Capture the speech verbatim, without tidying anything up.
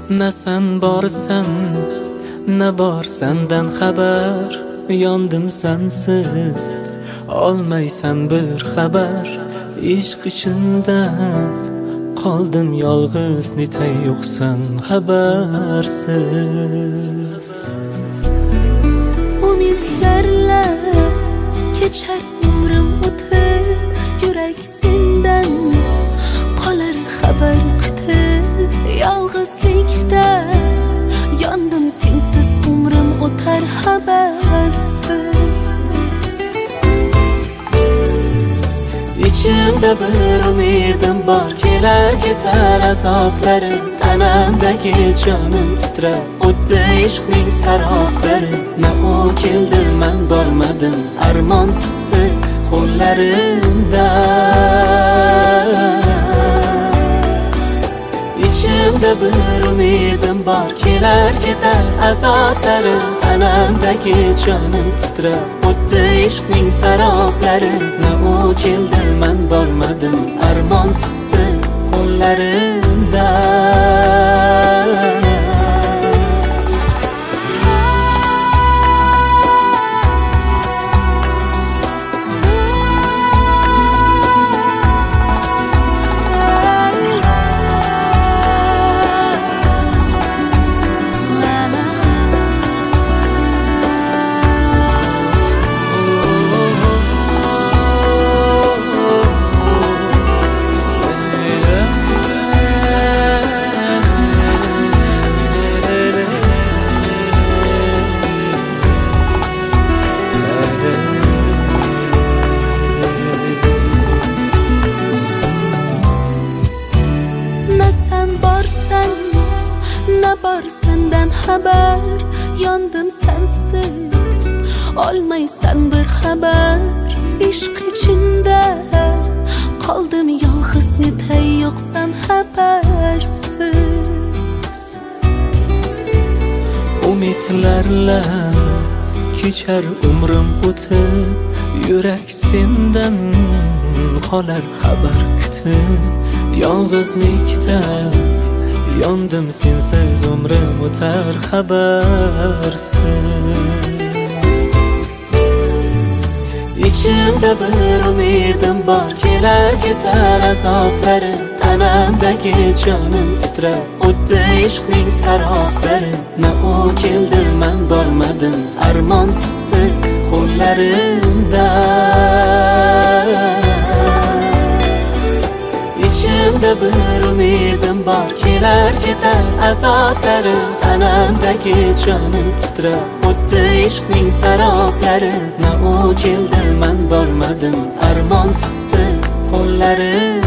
Na sen borsan, na bor sendan xabar. Yondim sensiz, olmaysan bir xabar. Ishq ishindan qoldim yolg'iz, netay yo'qsan xabarsiz. Umidlarla kechar umrim o'tib, yurak sendan qolar xabar kutib. Yolg'izlikda yondim sensiz, umrim o'tar xabarsiz. İçimde bir umidim bor, kelar ketar azoblarim. Tanamdagi jonim titrar, o'tdi ishqning saroblari. Na u keldi, men bormadim, armon tutdi qo'llarimdan. İçimde bir umidim bor, kelar ketar azoblarim. Tanamdagi jonim titrar, o'tdi ishqning saroblari. Na u keldi, men bormadim, armon tutdi qo'llarimdan. Na bor sendan xabar, yondim sensiz, olmaysan bir xabar. Ishq içinde qoldim yolg'iz, netay yo'qsan xabarsiz. Umidlarla kechar umrim o'tib, yurak sendan qolar xabar kutib. Yolg'izlikda yondim sensiz, umrim o'tar xabarsiz. İçimde bir umidim bor, kelar ketar azoblari. Tanamdagi jonim titrar, o'tdi ishqning saroblari. Na u keldi, men bormadim, armon tutdi qo'llarimdan. İçimde bir umidim bor, kelar ketar azoblarim. Tanamdagi jonim titrar, o'tdi ishqning saroblari. Na u keldi, men bormadim, armon tutdi qo'llarim.